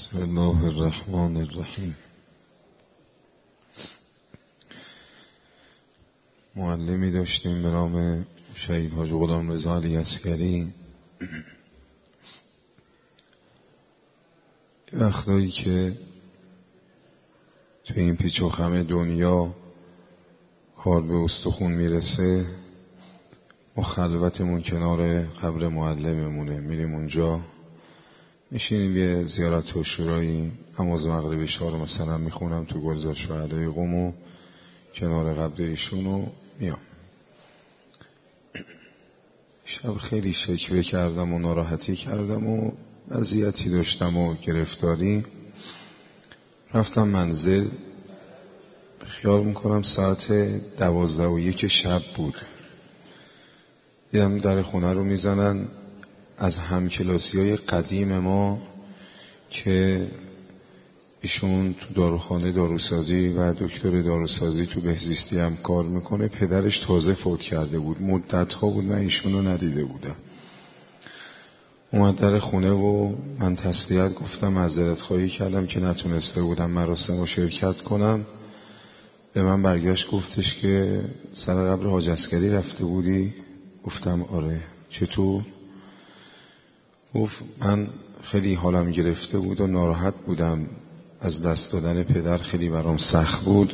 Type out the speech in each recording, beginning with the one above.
بسم الله الرحمن الرحیم. معلمی داشتیم به نام شهید حاجی غلام رضا علی عسکری. وقتایی که توی این پیچ و خم دنیا کار به استخون میرسه، ما خلوتمون کنار قبر معلممونه، میریم اونجا میشینیم یه زیارت و شورایی، نماز مغرب عشا رو مثلا میخونم تو گلزار شهدای قم و کنار قبر ایشون و میام. شب خیلی شکوه کردم و ناراحتی کردم و اذیتی داشتم و گرفتاری. رفتم منزل، خیال میکنم ساعت 12:01 شب بود. دیدم در خونه رو میزنن، از همکلاسی‌های قدیم ما که ایشون تو داروخانه داروسازی و دکتر داروسازی تو بهزیستی هم کار میکنه. پدرش تازه فوت کرده بود، مدت‌ها بود من ایشون رو ندیده بودم. اومد در خونه و من تسلیت گفتم، معذرت خواهی کردم که نتونسته بودم مراسم رو شرکت کنم. به من برگشت گفتش که سر قبر حاج عسکری رفته بودی؟ گفتم آره. چطور؟ گفت من خیلی حالم گرفته بود و ناراحت بودم، از دست دادن پدر خیلی برام سخت بود.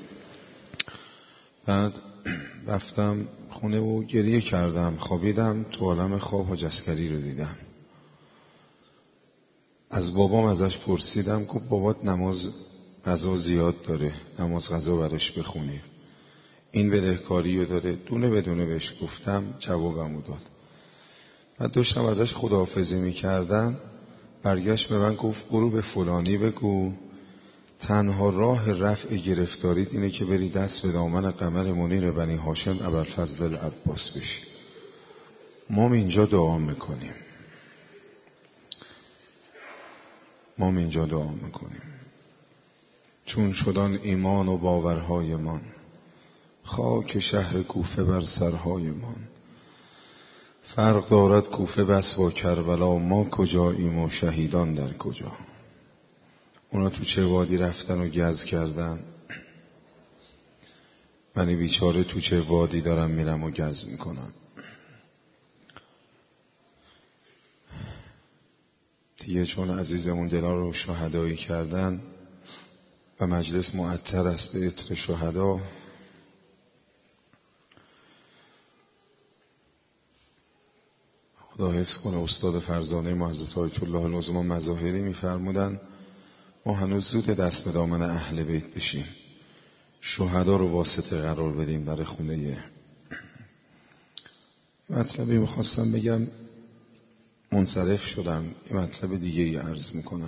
بعد رفتم خونه و گریه کردم، خوابیدم. تو عالم خواب حاج عسکری رو دیدم. از بابام ازش پرسیدم، گفت بابات نماز قضا زیاد داره، نماز قضا براش بخونی، این بدهکاری رو داره. دونه بدونه بهش گفتم، جوابمو داد. بعد داشتم ازش خداحافظی میکردم، برگشت به من گفت برو به فلانی بگو تنها راه رفع گرفتاریت اینه که بری دست به دامن قمر منیر بنی هاشم ابوالفضل العباس بشی. ما اینجا دعا میکنیم، چون شدن ایمان و باورهای من، خاک شهر کوفه بر سرهای من. فرق دارد کوفه بس با کربلا، ما کجاییم و شهیدان در کجا. اونا تو چه وادی رفتن و گز کردن، منی بیچاره تو چه وادی دارم میرم و گز میکنم. دیگه چون عزیزمون دلا رو شهدایی کردن و مجلس معطر است به عطر شهدا، خدا حفظ کنه. استاد فرزانه ما حضرت آیت الله العظما مظاهری میفرمودن ما هنوز زود دست به دامن اهل بیت بشیم، شهدا رو واسطه قرار بدیم در خونه. مطلبی میخواستم بگم، منصرف شدم، یه مطلب دیگه ای عرض میکنم.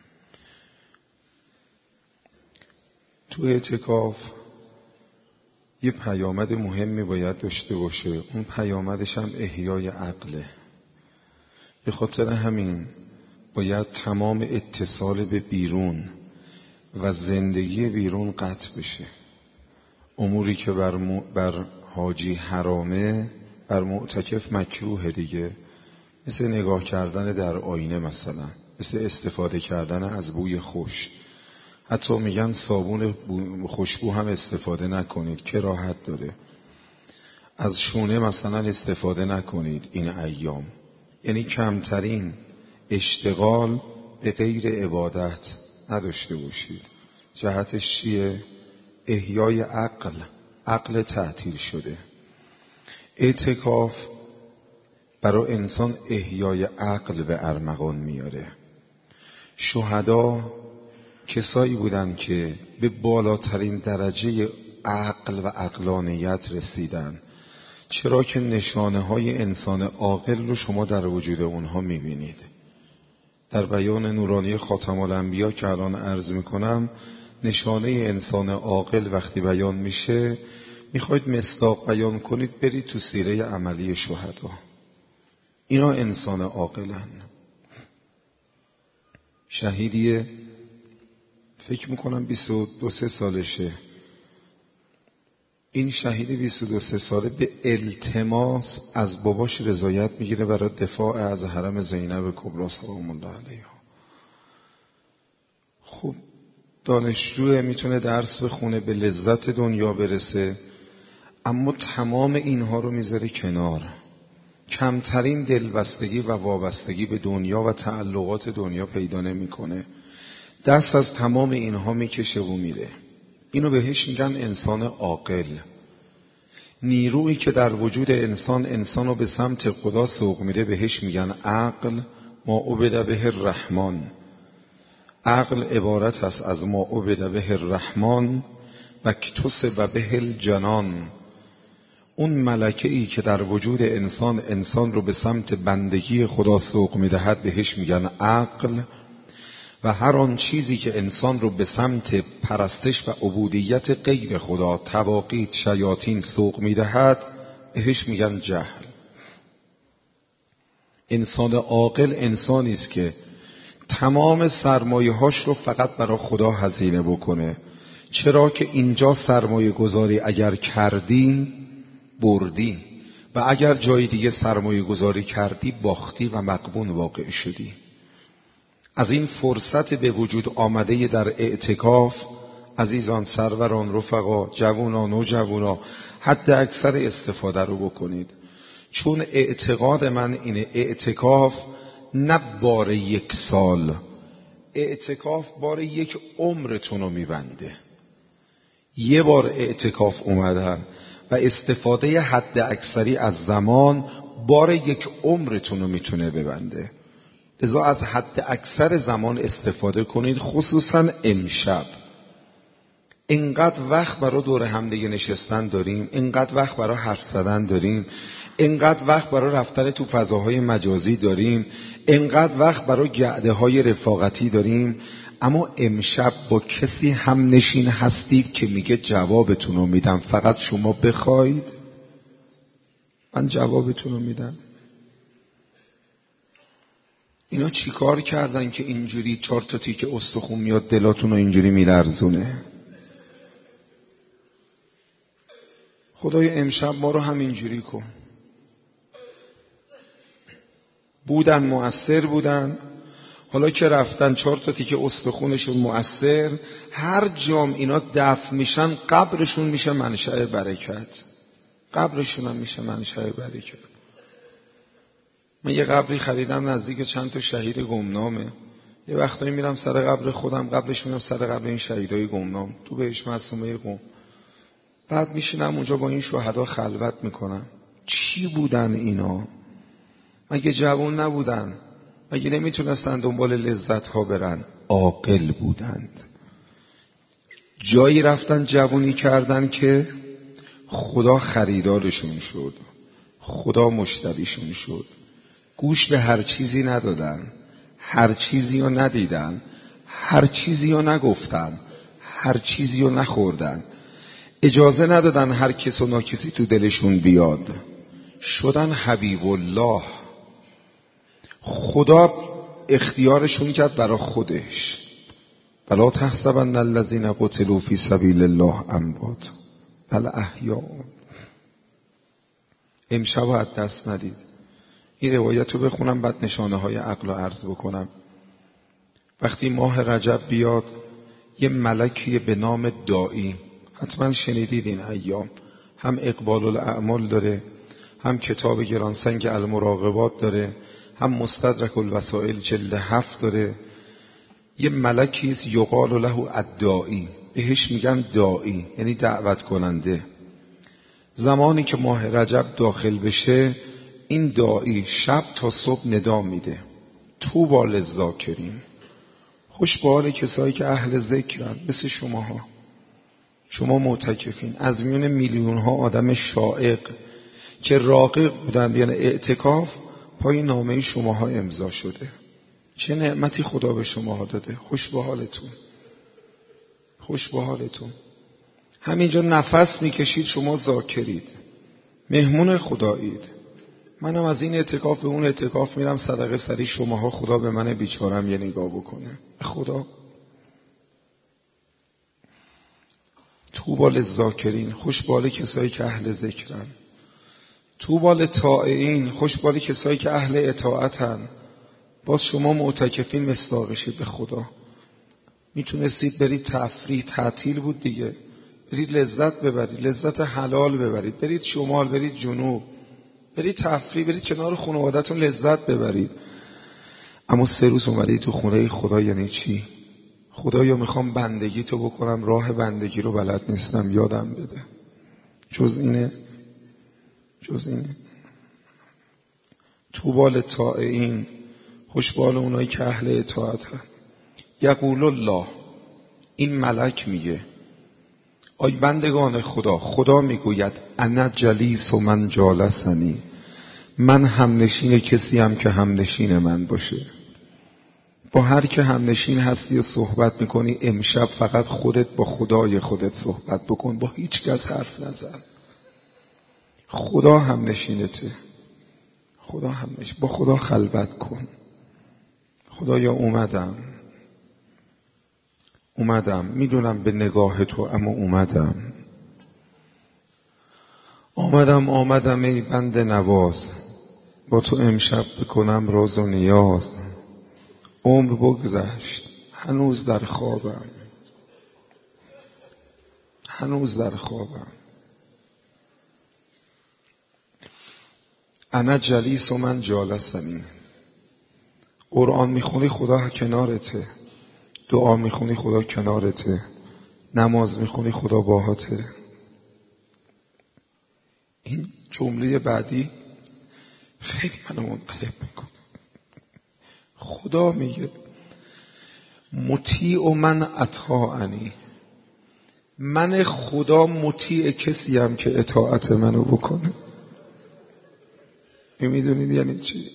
تو اعتکاف یه پیامد مهمی باید داشته باشه، اون پیامدش هم احیای عقله. به خاطر همین باید تمام اتصال به بیرون و زندگی بیرون قطع بشه. اموری که بر حاجی حرامه بر معتکف مکروه دیگه، مثل نگاه کردن در آینه، مثلا مثل استفاده کردن از بوی خوش. حتی میگن صابون خوشبو هم استفاده نکنید، کراهت داره. از شونه مثلا استفاده نکنید این ایام. یعنی کمترین اشتغال به غیر عبادت نداشته باشید. جهتش چیه؟ احیای عقل تعطیل شده. اعتکاف برای انسان احیای عقل به ارمغان میاره. شهدا کسایی بودن که به بالاترین درجه عقل و عقلانیت رسیدن. چرا که نشانه های انسان عاقل رو شما در وجود اونها میبینید. در بیان نورانی خاتم الانبیا که الان عرض میکنم، نشانه انسان عاقل وقتی بیان میشه، میخواید مصداق بیان کنید، برید تو سیره عملی شهدا. اینا انسان عاقلن. شهیدیه فکر میکنم 22 سالشه. این شهید 22 ساله به التماس از باباش رضایت میگیره برای دفاع از حرم زینب کبری سلام الله علیها. خب دانشجو میتونه درس بخونه، به لذت دنیا برسه، اما تمام اینها رو میذاره کنار، کمترین دلبستگی و وابستگی به دنیا و تعلقات دنیا پیدا نمیکنه، دست از تمام اینها میکشه و میره. اینو بهش میگن انسان عاقل. نیرویی که در وجود انسان رو به سمت خدا سوق میده بهش میگن عقل. ما عبد به الرحمن. عقل عبارت است از ما عبد به الرحمن و اکتسب به الجنان. اون ملکه‌ای که در وجود انسان رو به سمت بندگی خدا سوق میدهد بهش میگن عقل، و هر آن چیزی که انسان رو به سمت پرستش و عبودیت غیر خدا، طواغیت، شیاطین سوق میدهد بهش میگن جهل. انسان عاقل انسانی است که تمام سرمایه‌هاش رو فقط برای خدا هزینه بکنه. چرا که اینجا سرمایه گذاری اگر کردی بردی، و اگر جای دیگه سرمایه گذاری کردی باختی و مغبون واقع شدی. از این فرصت به وجود آمده در اعتکاف عزیزان، سروران، رفقا، جوانان و جوونا، حد اکثر استفاده رو بکنید. چون اعتقاد من اینه اعتکاف نه بار 1 سال، اعتکاف بار 1 عمرتون رو میبنده. یه بار اعتکاف اومدن و استفاده حد اکثری از زمان بار 1 عمرتون رو میتونه ببنده. لذا از حد اکثر زمان استفاده کنید، خصوصا امشب. اینقدر وقت برای دور همدیگه نشستن داریم، اینقدر وقت برای حرف زدن داریم، اینقدر وقت برای رفتن تو فضاهای مجازی داریم، اینقدر وقت برای گعده های رفاقتی داریم، اما امشب با کسی هم نشین هستید که میگه جوابتون رو میدم فقط شما بخواید؟ من جوابتون رو میدم. اینا چی کار کردن که اینجوری 4 تا تیکه استخون میاد دلاتون رو اینجوری میلرزونه؟ خدای امشب ما رو هم اینجوری کن. بودن مؤثر بودن، حالا که رفتن 4 تا تیکه استخونشون مؤثر، هر جام اینا دفن میشن قبرشون میشه منشأ برکت، قبرشون هم میشه منشأ برکت. من یه قبری خریدم نزدیک چند تا شهید گمنامه، یه وقتایی میرم سر قبر خودم، قبلش میرم سر قبر این شهیدای گمنام تو بهش معصومه قم. بعد میشینم اونجا با این شهدا خلوت میکنم. چی بودن اینا؟ مگه جوان نبودن؟ مگه نمیتونستن دنبال لذت ها برن؟ عاقل بودند. جایی رفتن جوانی کردن که خدا خریدارشون شد، خدا مشتریشون شد. گوش به هر چیزی ندادن، هر چیزی رو ندیدن، هر چیزی رو نگفتن، هر چیزی رو نخوردن، اجازه ندادن هر کس و ناکسی تو دلشون بیاد. شدن حبیب الله. خدا اختیارشون کرد برای خودش. ولا تحسبن الذین قتلوا فی سبیل الله اموات بل احیاء. امشب از دست ندید. این روایت رو بخونم بعد نشانه های عقل رو عرض بکنم. وقتی ماه رجب بیاد یه ملکی به نام داعی، حتما شنیدید این ایام، هم اقبال الاعمال داره، هم کتاب گرانسنگ المراقبات داره، هم مستدرک الوسائل جلد 7 داره. یه ملکیست یقال له الداعی، بهش میگن داعی، یعنی دعوت کننده. زمانی که ماه رجب داخل بشه این داعی شب تا صبح ندا میده طوبی للذاکرین. خوش به حال کسایی که اهل ذکرن، مثل شماها. شما معتکفین، از میون میلیون ها آدم شائق که راغب بودن بیان اعتکاف، پای نامه شماها امضا شده. چه نعمتی خدا به شماها داده. خوش به حالتون، خوش به حالتون. همینجا نفس میکشید شما ذاکرید، مهمون خدایید. منم از این اعتکاف به اون اعتکاف میرم صدقه سری شماها خدا به من بیچارم یه نگاه بکنه. خدا طوبی للذاکرین، خوش به حال کسایی که اهل ذکرن. طوبی للطائعین، خوش به حال کسایی که اهل اطاعتن. باز شما معتکفین مصداقشید به خدا. میتونستید برید تفریح، تعطیل بود دیگه، برید لذت ببرید، لذت حلال ببرید، برید شمال، برید جنوب، برید تفریح، برید کنار خانواده‌تون لذت ببرید. اما 3 روز اومدید تو خونه خدا. یعنی چی؟ خدایا میخوام بندگی تو بکنم، راه بندگی رو بلد نیستم، یادم بده. جز اینه؟ طوبی للطائعین، خوشبال اونایی که اهل اطاعت هستند. یقول الله، این ملک میگه آی بندگان خدا میگوید انا جلیس و من جالسنی، من همنشین کسی هم که همنشین من باشه. با هر که همنشین هستی و صحبت میکنی، امشب فقط خودت با خدای خودت صحبت بکن، با هیچ کس حرف نزن. خدا همنشینته، با خدا خلوت کن. خدایا اومدم، میدونم به نگاه تو، اما اومدم ای بنده نواز، با تو امشب بکنم راز و نیاز. عمر بگذشت، هنوز در خوابم. انا جلیس و من جالسنی. قرآن میخونی خدا کنارته، دعا میخونی خدا کنارته، نماز میخونی خدا باهاته. این جمله بعدی خیلی منو منقلب میکنه. خدا میگه مطیع و من اطاعنی، من خدا مطیع کسی هم که اطاعت منو بکنه. میدونید یعنی چی؟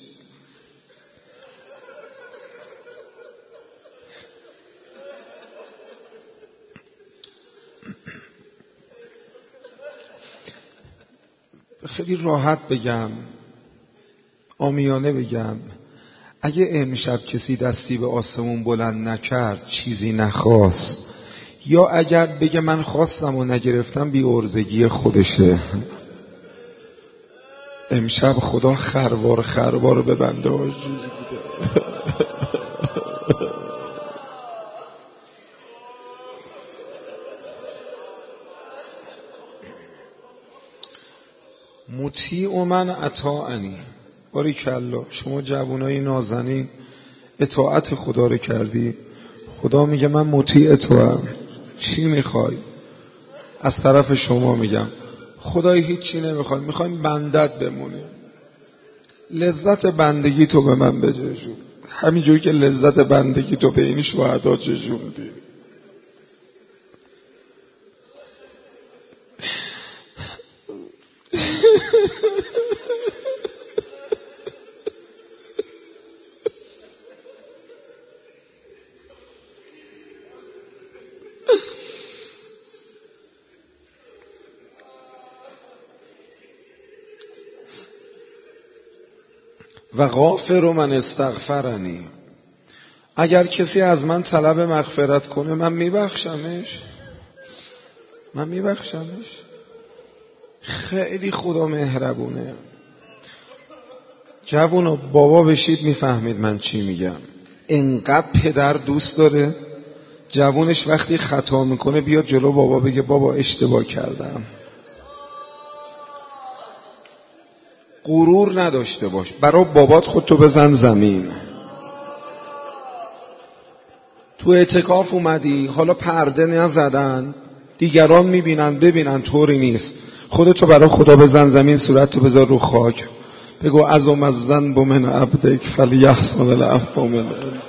خیلی راحت بگم، عامیانه بگم، اگه امشب کسی دستی به آسمون بلند نکرد، چیزی نخواست، یا اگر بگه من خواستم و نگرفتم، بی عرضگی خودشه. امشب خدا خروار به بنده ها جوزی بوده. مطیع من اطاعنی. باریکالله، شما جوانای نازنین اطاعت خدا رو کردی. خدا میگه من مطیع توام، چی میخوای؟ از طرف شما میگم خدای هیچی نمیخوای، میخوایم بندت بمونی، لذت بندگی تو به من بجوشون، همینجوری که لذت بندگی تو به این شهدا چشوندی. و غافر من استغفرنی، اگر کسی از من طلب مغفرت کنه من میبخشمش. خیلی خدا مهربونه. جوونا بابا بشید میفهمید من چی میگم. انقدر پدر دوست داره جوونش وقتی خطا میکنه بیاد جلو بابا بگه بابا اشتباه کردم. غرور نداشته باش، برای بابات خودتو بزن زمین. تو اعتکاف اومدی، حالا پرده نزدن، دیگران میبینن، ببینن طوری نیست، خودتو برای خدا بزن زمین، صورتتو بذار رو خاک، بگو عظم الذنب من عبدک فلیحسن العفو من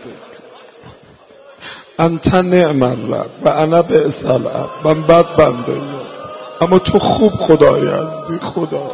انت نعم الرب و انا بئس العبد. من بد بنده اما تو خوب خدایی هستی. خدا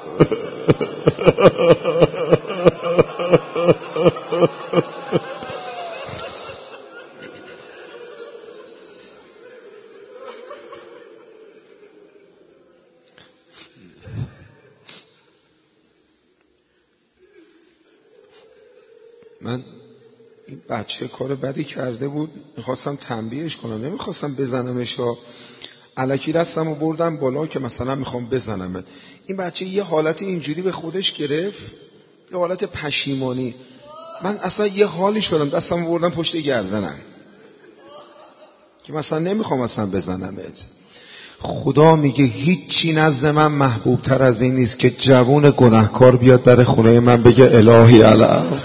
من این بچه کار بدی کرده بود، میخواستم تنبیهش کنم، نمیخواستم بزنمش، الکی دستمو بردم بالا که مثلا میخوام بزنمت. این بچه یه حالت اینجوری به خودش گرفت، یه حالت پشیمانی. من اصلا یه حالی شدم، دستمو بردم پشت گردنم. که مثلا نمیخوام اصلا بزنمت. خدا میگه هیچی نزد من محبوب تر از این نیست که جوون گناهکار بیاد در خونه من بگه الهی علم.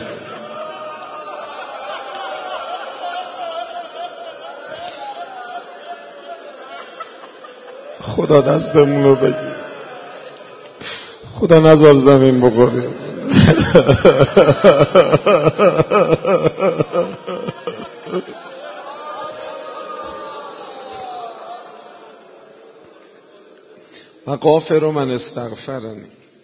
خدا دستمون رو بگیر، خدا نذار زمین بخوریم. و غافر من استغفرنی.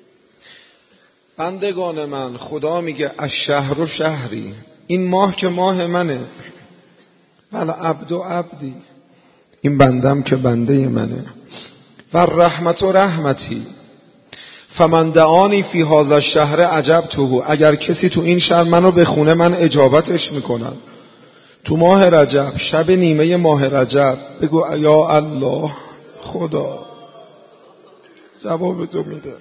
بندگان من، خدا میگه الشهر و شهری، این ماه که ماه منه، ولی عبد و عبدی، این بندم که بنده منه، و رحمت و رحمتی، فمن دعانی فی هذا الشهر اجبته، اگر کسی تو این شهر منو بخونه من اجابتش میکنم. تو ماه رجب، شب نیمه ماه رجب بگو یا الله، خدا جواب تو میده.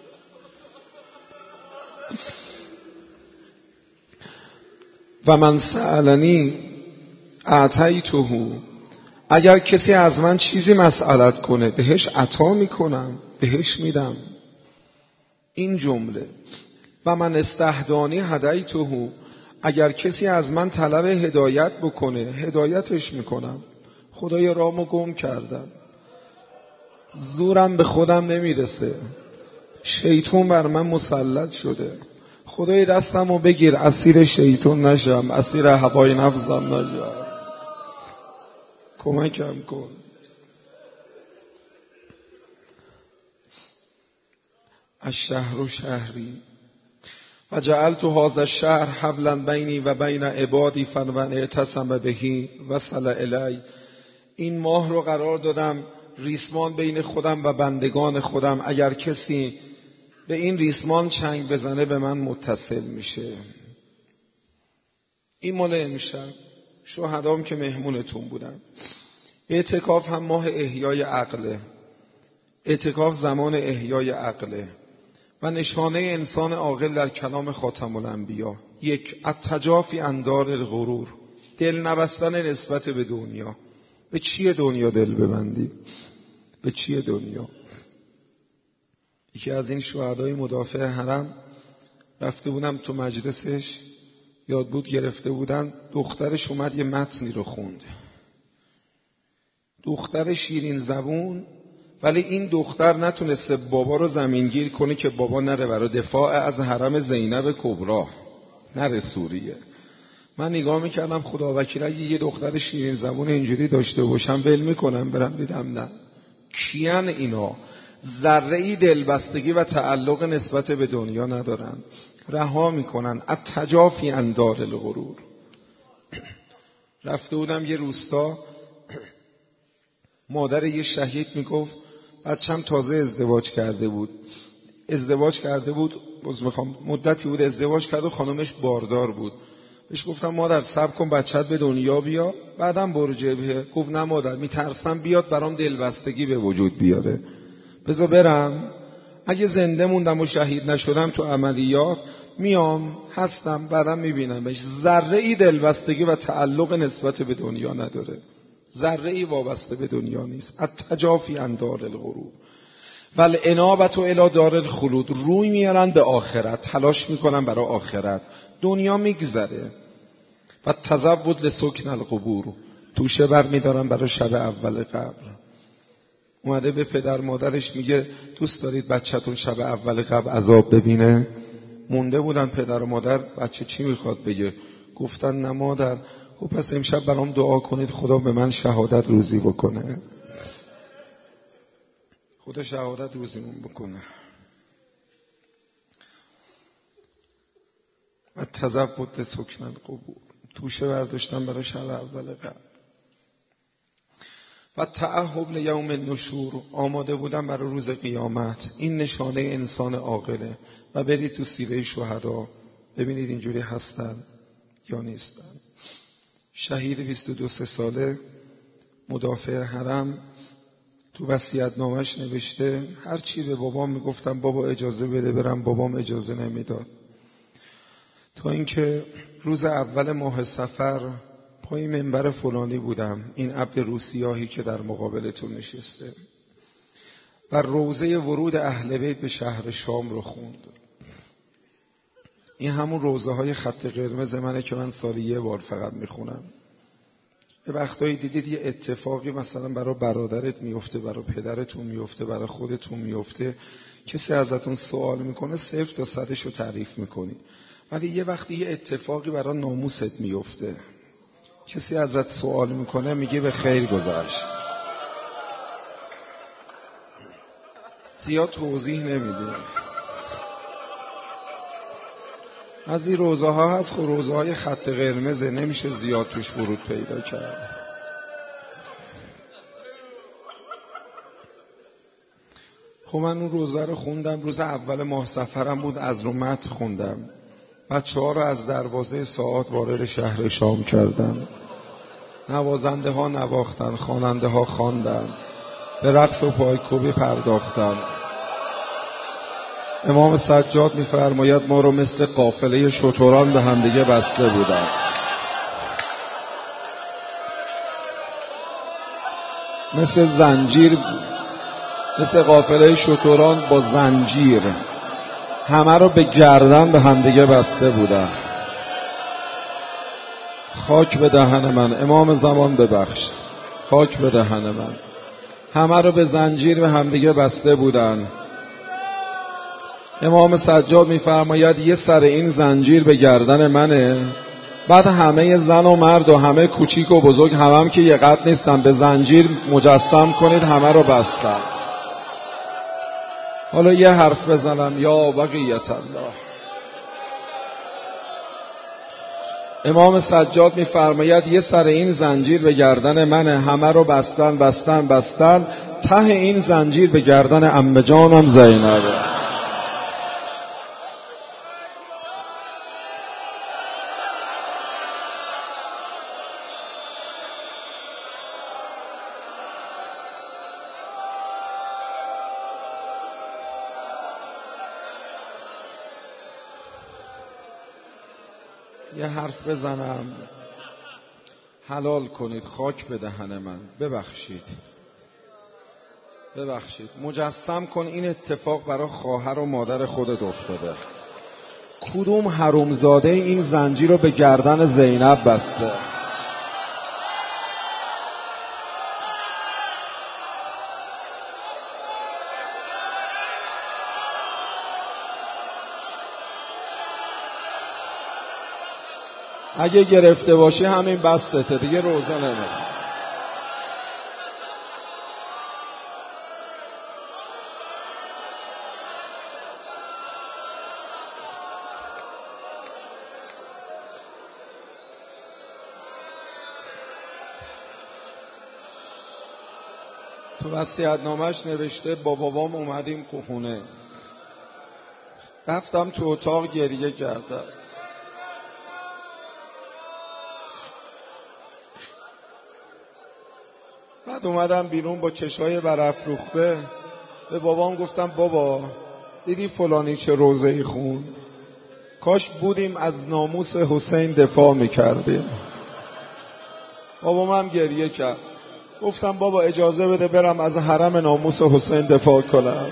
و من سألنی اعطیته، اگر کسی از من چیزی مسئلت کنه بهش عطا میکنم، بهش میدم. این جمله. و من استهدانی هدیته، اگر کسی از من طلب هدایت بکنه هدایتش میکنم. خدای رامو گم کردم، زورم به خودم نمیرسه، شیطان بر من مسلط شده. خدای دستمو بگیر اسیر شیطان نشم، اسیر هوای نفسم نشم، کمکم کن. الشهر شهری و جعلت هذا الشهر حبلا بینی و بین عبادی فمن اعتصم به وصل الی، این ماه رو قرار دادم ریسمان بین خودم و بندگان خودم، اگر کسی به این ریسمان چنگ بزنه به من متصل میشه. این مال امشب شهدام که مهمونتون بودن. اعتکاف هم ماه احیای عقله، اعتکاف زمان احیای عقله و نشانه انسان عاقل در کلام خاتم الانبیا. 1. التجافی عن دار الغرور، دل نبستن نسبت به دنیا. به چیه دنیا دل ببندی؟ به چیه دنیا؟ یکی از این شهدای مدافع حرم رفته بودم تو مجلسش، یاد بود گرفته بودن، دخترش اومد یه متنی رو خوند، دختر شیرین زبون، ولی این دختر نتونسته بابا رو زمینگیر کنه که بابا نره برای دفاع از حرم زینب کبرا، نره سوریه. من نگاه میکردم خدا وکیل اگه یه دختر شیرین زبون اینجوری داشته باشم ول میکنم برم، دیدم نه. کیان اینا؟ ذره‌ای دلبستگی و تعلق نسبت به دنیا ندارن، رها میکنن. التجافی عن دار الغرور. رفته بودم یه روستا، مادر یه شهید میگفت بچه‌م تازه ازدواج کرده بود، مدتی بود ازدواج کرد و خانمش باردار بود. بهش گفتم مادر صبر کن بچه‌ت به دنیا بیا بعدم برو جبهه. گفت نه مادر، میترسم بیاد برام دلبستگی به وجود بیاره، بذار برم، اگه زنده موندم و شهید نشدم تو عملیات میام هستم بعدم میبینمش. ذره‌ای دلبستگی و تعلق نسبت به دنیا نداره، ذره‌ای وابسته به دنیا نیست. التجافی عن دار الغرور والانابة الی دار الخلود، روی میارن به آخرت، تلاش میکنن برای آخرت، دنیا میگذره. و تزود لسکن القبور، توشه بر میدارن برای شب اول قبر. اومده به پدر مادرش میگه دوست دارید بچه‌تون شب اول قبر عذاب ببینه؟ مونده بودن پدر و مادر بچه چی میخواد بگه، گفتن نه مادر. خب پس امشب برام دعا کنید خدا به من شهادت روزی بکنه، خدا شهادت روزیمون بکنه. و تزود لسکن القبور، توشه برداشتن برای شب اول قبر. و تعهب لیوم النشور، آماده بودن برای روز قیامت. این نشانه انسان عاقله. و برید تو سیره شهدا ببینید اینجوری هستن یا نیستن. شهید 22 ساله مدافع حرم تو وصیت‌نامه‌اش نوشته هر چی به بابام میگفتم بابا اجازه بده برم، بابام اجازه نمیداد. تا اینکه روز اول ماه صفر پای منبر فلانی بودم، این ابر روسیاهی که در مقابلتون نشسته و روضه ورود اهل بیت به شهر شام رو خوند. این همون روضه های خط قرمز منه که من سالی یه بار فقط میخونم. یه وقتایی دیدید یه اتفاقی مثلا برای برادرت میفته، برای پدرتون میفته، برای خودتون میفته، کسی ازتون سوال میکنه 0 تا 100 رو تعریف میکنی. ولی یه وقتی یه اتفاقی برای ناموست میفته، کسی ازت سوال میکنه میگه به خیر گذشت. زیاد توضیح نمیدیم. از این روزه ها هست، خب روزه های خط قرمزه، نمیشه زیاد توش ورود پیدا کرد. خب من اون روزه رو خوندم، روز اول ماه سفرم بود، از رو متن خوندم. بچه‌ها رو از دروازه ساعات وارد شهر شام کردم. نوازنده ها نواختن، خواننده ها خواندن، به رقص و پایکوبی پرداختن. امام سجاد می‌فرماید ما رو مثل قافله شتران به همدیگه بسته بودن. مثل زنجیر، مثل قافله شتران با زنجیر همه رو به گردن به همدیگه بسته بودن. خاک به دهن من، امام زمان ببخش، خاک به دهن من. همه رو به زنجیر به همدیگه بسته بودن. امام سجاد میفرماید یه سر این زنجیر به گردن منه، بعد همه زن و مرد و همه کوچیک و بزرگ هم که یه قد نیستن به زنجیر مجسم کنید همه رو بستن. حالا یه حرف بزنم، یا بقیت الله. امام سجاد میفرماید یه سر این زنجیر به گردن منه، همه رو بستن بستن بستن، ته این زنجیر به گردن عمه جانم زینبه. یه حرف بزنم، حلال کنید، خاک به دهن من، ببخشید ببخشید. مجسم کن این اتفاق برای خواهر و مادر خودت افتاده. کدوم حرومزاده این زنجیر رو به گردن زینب بسته؟ اگه گرفته باشی همین بستته دیگه، روزه نمیخواد. تو وصیت‌نامه‌اش نوشته با بابام اومدیم خونه، رفتم تو اتاق گریه کردم. بعد اومدم بیرون با چشای برافروخته به بابام گفتم بابا دیدی فلانی چه روزه‌ای خون؟ کاش بودیم از ناموس حسین دفاع میکردیم. بابام هم گریه کرد. گفتم بابا اجازه بده برم از حرم ناموس حسین دفاع کنم.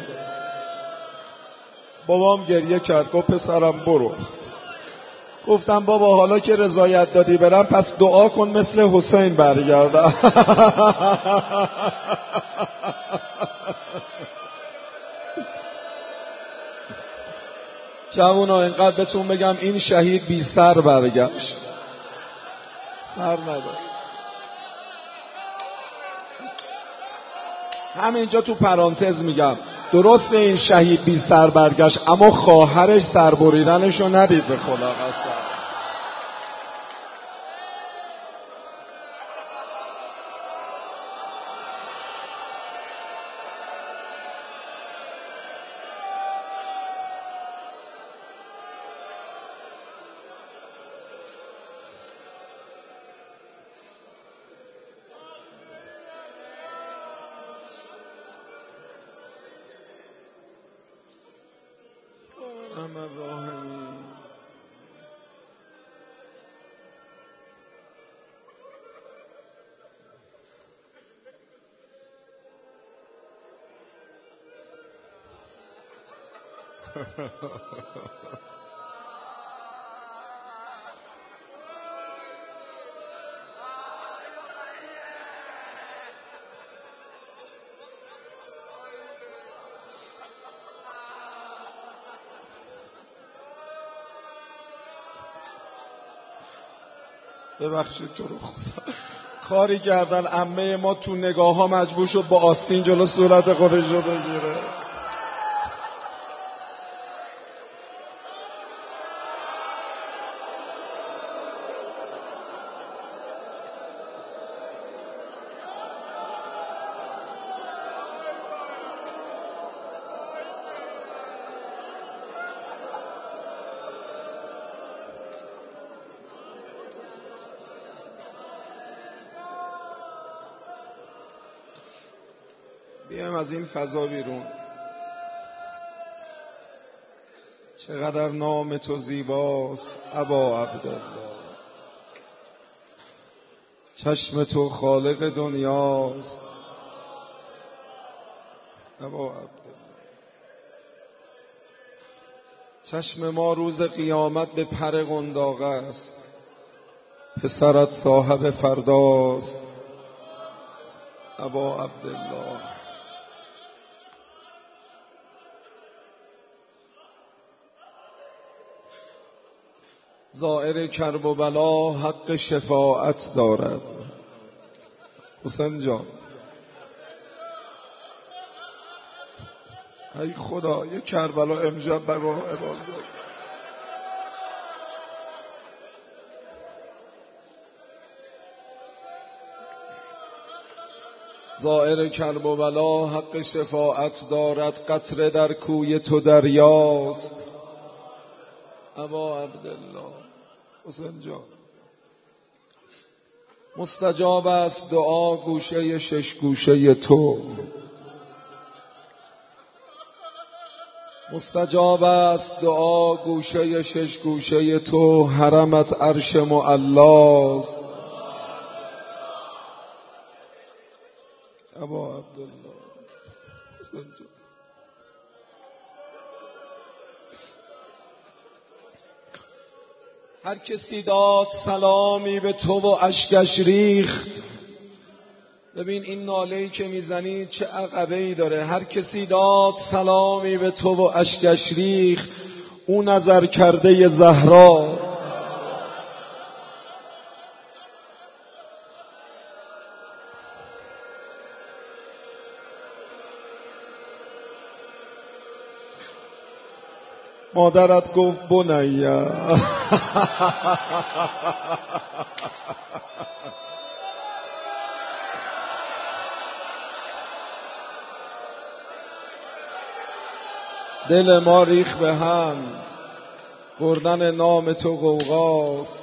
بابام گریه کرد، گفت پسرم برو. گفتم بابا حالا که رضایت دادی برم پس دعا کن مثل حسین برگردم. جوونا اینقدر بهتون بگم این شهید بی سر برگشت، سر نداشت. همینجا تو پرانتز میگم درست این شهید بی سر برگشت، اما خواهرش سر بریدنشو ندید به خدا قسم. ببخشید تو رو خدا. کاری کردن عمه ما تو نگاه ها مجبور شد با آستین جلو صورت خودش رو بگیره. بیایم از این فضا بیرون. چقدر نام تو زیباست ابا عبدالله، چشم تو خالق دنیاست ابا عبدالله. چشم ما روز قیامت به پر قنداق است، پسرت صاحب فرداست ابا عبدالله. زائر کرب و بلا حق شفاعت دارد. حسین جان ای خدا یه کربلا امشب به ما اعلام داد. زائر کرب و بلا حق شفاعت دارد، قطره در کوی تو دریاست ابا عبدالله. حسین جان مستجاب است دعا گوشه شش گوشه تو، مستجاب است دعا گوشه شش گوشه تو، حرمت عرش معلاست ابا عبدالله. حسین جان هر کسی داد سلامی به تو و اشکش ریخت. ببین این ناله‌ای که میزنی چه عقبه‌ای داره. هر کسی داد سلامی به تو و اشکش ریخت، او نظر کرده زهرا. مادرت گفت بنیه دل ما ریخ به هم، بردن نام تو غوغاست.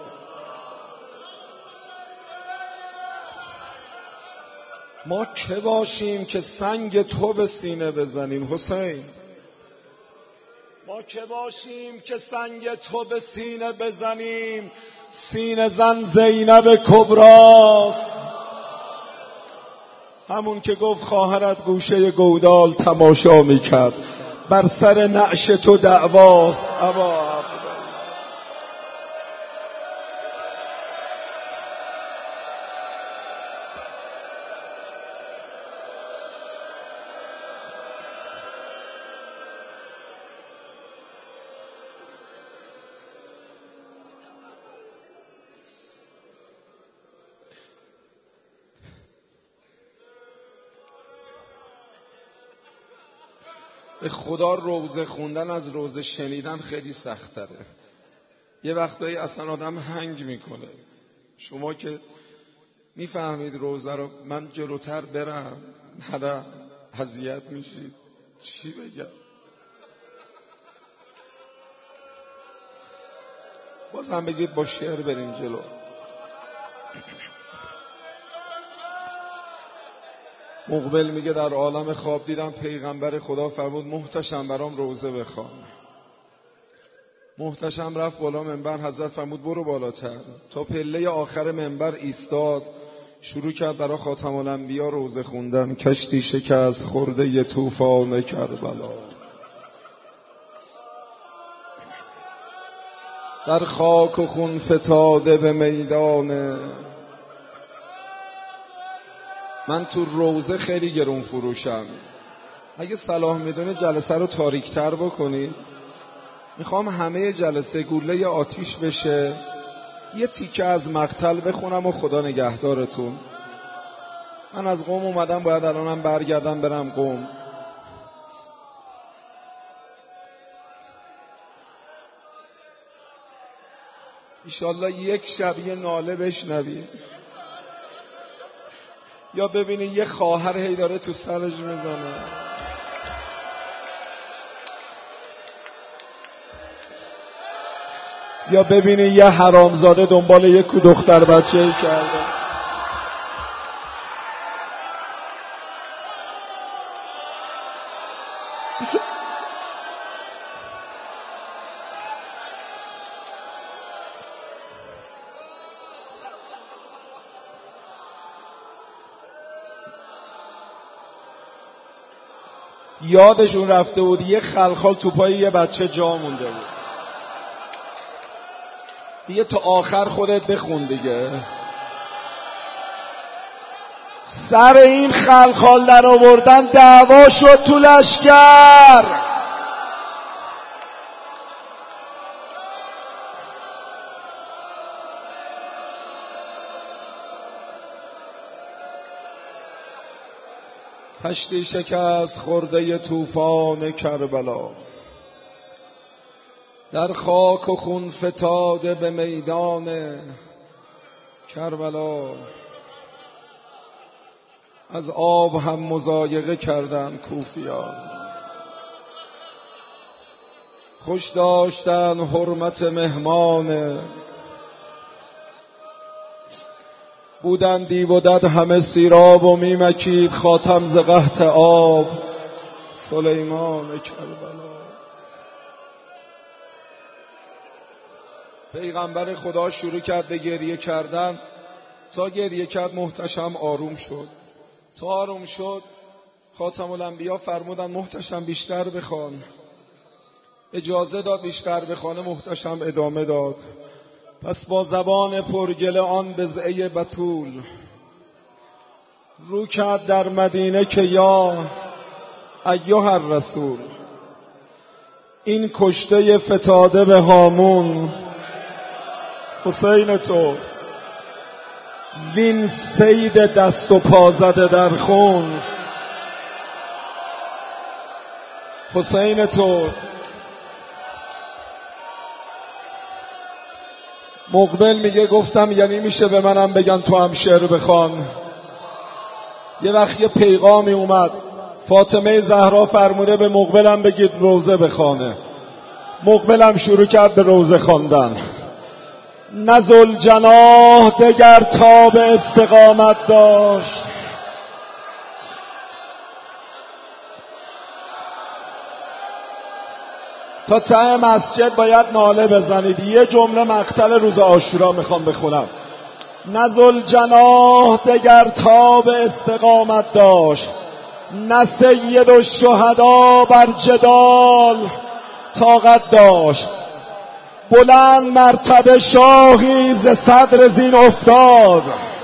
ما که باشیم که سنگ تو به سینه بزنیم حسین؟ ما که باشیم که سنگ تو به سینه بزنیم؟ سینه زن زینب کبراست، همون که گفت خواهرت گوشه گودال تماشا میکرد، بر سر نعش تو دعواست ابا عبدالله. به خدا روزه خوندن از روزه شنیدن خیلی سخت‌تره. یه وقتایی اصلا آدم هنگ میکنه. شما که میفهمید روزه رو، من جلوتر برم نه اذیت میشید. چی بگم؟ بازم بگید با شعر بریم جلو. مقبل میگه در عالم خواب دیدم پیغمبر خدا فرمود محتشم برام روزه بخوان. محتشم رفت بالا منبر، حضرت فرمود برو بالاتر. تا پله آخر منبر ایستاد، شروع کرد برای خاتم الانبیا روزه خوندن. کشتی شکست خورده ی طوفان کربلا. در خاک و خون فتاده به میدان. من تو روزه خیلی گرون فروشم. اگه صلاح میدونه جلسه رو تاریک‌تر بکنید. میخوام همه جلسه گوله آتیش بشه، یه تیکه از مقتل بخونم و خدا نگهدارتون. من از قم اومدم، باید الانم برگردم برم قم. ایشالله یک شب یه ناله بشنویم، یا ببینی یه خواهر هی داره تو سرش میزنه. یا ببینی یه حرامزاده دنبال یه کو دختر بچه‌ای کرده. یادشون رفته بود یه خلخال تو پای یه بچه جا مونده بود. دیگه تا آخر خودت بخون دیگه. سر این خلخال در آوردن دعوا شد تو لشکر. کشتی شکست خورده طوفان کربلا، در خاک و خون فتاده به میدان کربلا. از آب هم مضایقه کردن کوفیان، خوش داشتن حرمت مهمان. بودن دیو و دد همه سیراب و میمکید خاتم ز قحط آب سلیمان کربلا. پیغمبر خدا شروع کرد به گریه کردن، تا گریه کرد محتشم آروم شد. تا آروم شد خاتم الانبیا فرمودن محتشم بیشتر بخوان. اجازه داد بیشتر بخوانه، محتشم ادامه داد. پس با زبان پرگله آن بضعه بتول رو کرد در مدینه که یا ایها الرسول، این کشته فتاده به هامون حسین توست، وین سید دست و پا زده در خون حسین توست. مقبل میگه گفتم یعنی میشه به منم بگن تو هم شعر بخوان. یه وقت یه پیغامی اومد، فاطمه زهرا فرموده به مقبلم بگید روزه بخوانه. مقبلم شروع کرد به روزه خواندن. نزل جناح دگر تا به استقامت داشت، تا ته مسجد باید ناله بزنید. یه جمله مقتل روز عاشورا میخوام بخونم. نزل جناح دگر تا به استقامت داشت، نه سید الشهدا بر جدال طاقت داشت. بلند مرتبه شاهی ز صدر زین افتاد،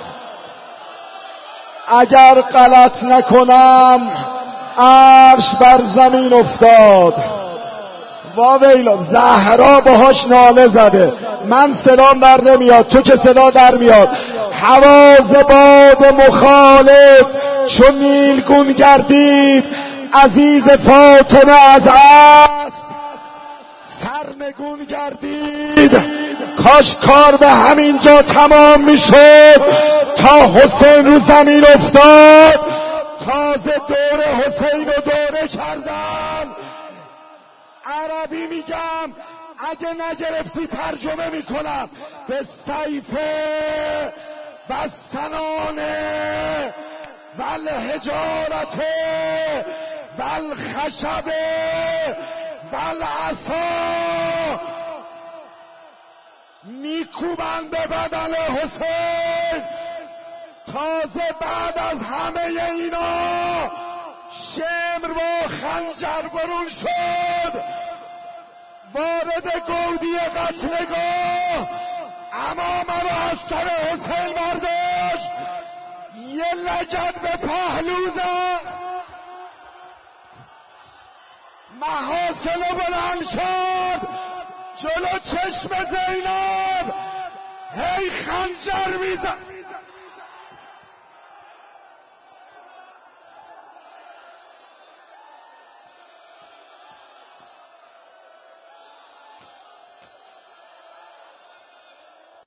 اگر غلط نکنم عرش بر زمین افتاد. واویلا زهرا باهاش ناله زده، من صدام در نمیاد، تو که صدا در میاد. حواز باد مخالف چون نیلگون گردید، عزیز فاطمه از اسب سرنگون گردید. کاش کار به همین جا تمام میشد تا حسین رو زمین افتاد. تازه دور حسین رو دوره کردن. عربی میگم اگه نگرفتی ترجمه میکنم. به سیف و سنانه و الحجارت و الخشب و العصا میکوبن به بدن حسین. تازه بعد از همه اینا شمر و خنجر برون شد. وارد گودی قتلگاه امامه رو از سر حسین برداشت، یه لگد به پهلو زد، محاسن بلند شد جلو چشم زینب، هی خنجر میزد.